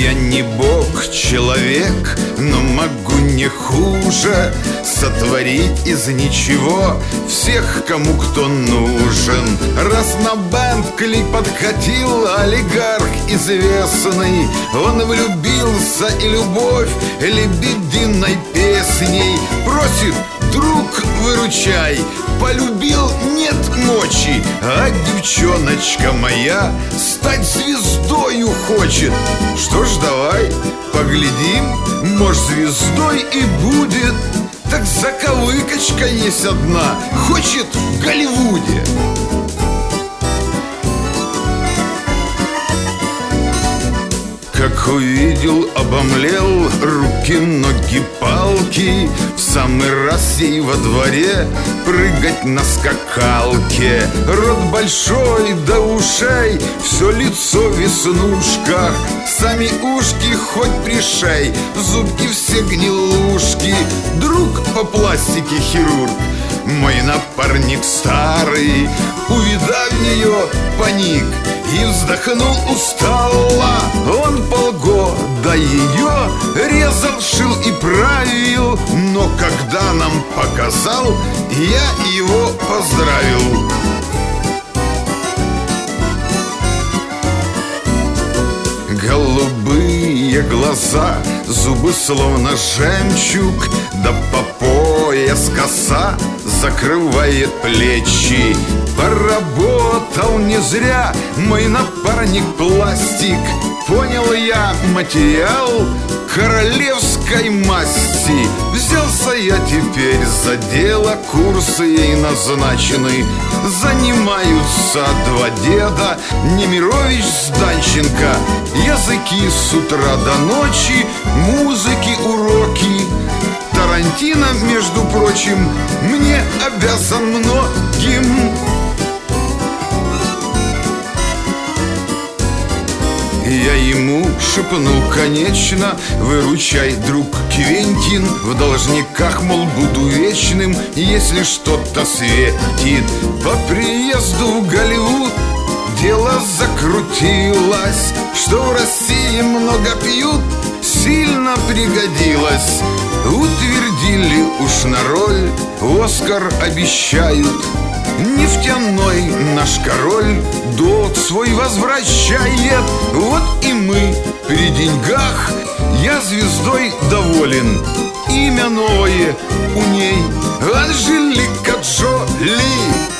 Я не бог, человек, но могу не хуже сотворить из ничего всех, кому кто нужен. Раз на бэнд-клип подкатил олигарх известный, он влюбился, и любовь лебединой песней просит: друг, выручай, полюбил, нет мочи, а девчоночка моя стать звездою хочет. Что ж, давай поглядим, может, звездой и будет. Так заковыкочка есть одна, хочет в Голливуде. Как увидел, обомлел, руки, ноги, палки. В самый раз ей во дворе прыгать на скакалке. Рот большой до ушей, все лицо в веснушках, сами ушки хоть пришей, зубки все гнилушки. Друг по пластике хирург, мой напарник старый, увидав ее, паник и вздохнул устало. Он полгода ее резал, шил и правил, но когда нам показал, я его поздравил. Голубые глаза, зубы словно жемчуг, да по пояс коса закрывает плечи. Поработал не зря мой напарник пластик, понял я материал королевской масти. Взялся я теперь за дело, курсы ей назначены. Занимаются два деда, Немирович с Данченко. Языки с утра до ночи, музыки уроки. Тарантино, между прочим, мне обязан многим. Я ему шепнул, конечно: выручай, друг Квентин, в должниках, мол, буду вечным, если что-то светит. По приезду в Голливуд дело закрутилось, что в России много пьют, сильно пригодилось. Утвердили уж на роль, Оскар обещают. Нефтяной наш король долг свой возвращает. Вот и мы при деньгах, я звездой доволен. Имя новое у ней — Анжелика Джоли.